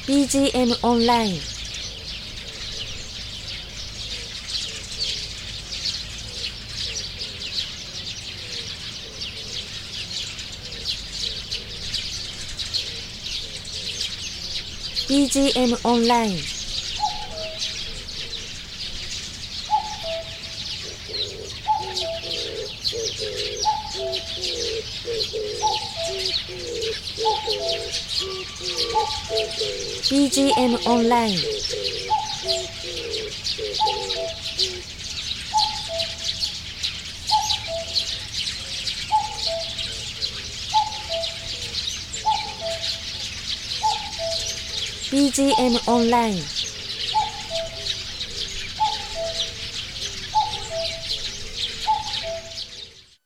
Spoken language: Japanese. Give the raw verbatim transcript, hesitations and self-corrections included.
ビージーエム オンラインビージーエム オンラインビージーエム オンラインビージーエム オンライン